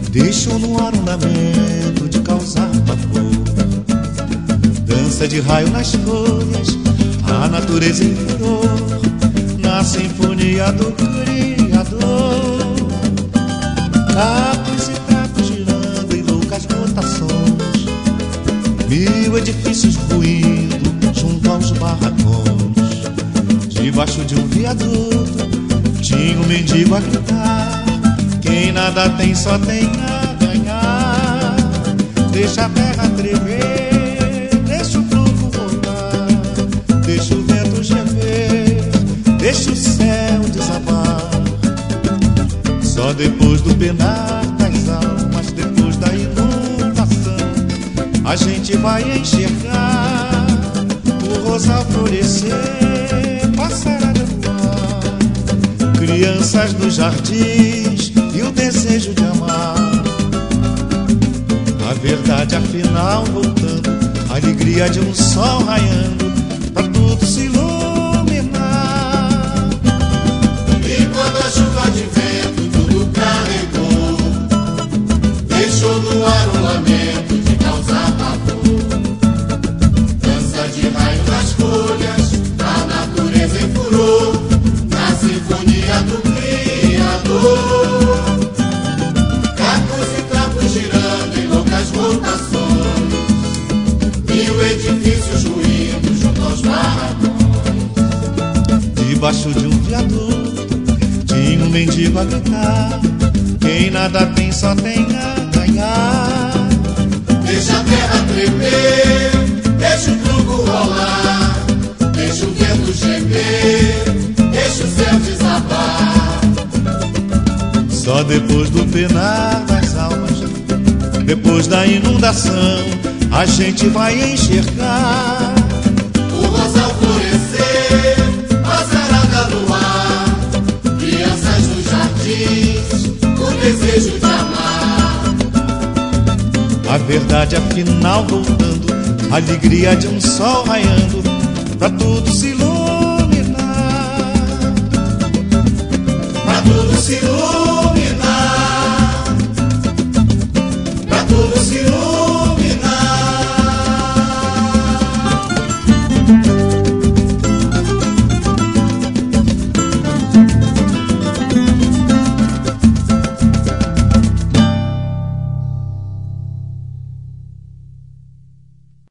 deixou no ar um lamento de causar pavor. Dança de raio nas folhas, a natureza em flor, na sinfonia do Criador. Capos e trapos girando em loucas rotações, mil edifícios ruindo junto aos barracões. Debaixo de um viaduto tinha um mendigo a gritar: quem nada tem só tem a ganhar. Deixa a terra tremer, deixa o tronco rolar, deixa o vento gemer, deixa o céu desabar. Só depois do penar das almas, depois da inundação, a gente vai enxergar o rosal florescer, passarada no ar, crianças nos jardins e o desejo de amar. A verdade afinal voltando, a alegria de um sol raiando, pra tudo se iluminar. E quando a chuva de vento tudo carregou, deixou no ar um lamento de causar pavor. Dança de raio nas folhas, a natureza em furor, na sinfonia do Criador. Cacos e trapos girando em loucas rotações, mil edifícios ruindo junto aos barracões. Debaixo de um viaduto tinha um mendigo a gritar: quem nada tem só tem a ganhar. Deixa a terra tremer, deixa o tronco rolar, deixa o vento gemer, deixa o céu desabar. Só depois do penar das almas, depois da inundação, a gente vai enxergar o rosal florescer, passarada no ar, crianças nos jardins, o desejo de amar. a verdade afinal voltando, a alegria de um sol raiando, pra tudo se iluminar, pra tudo se iluminar.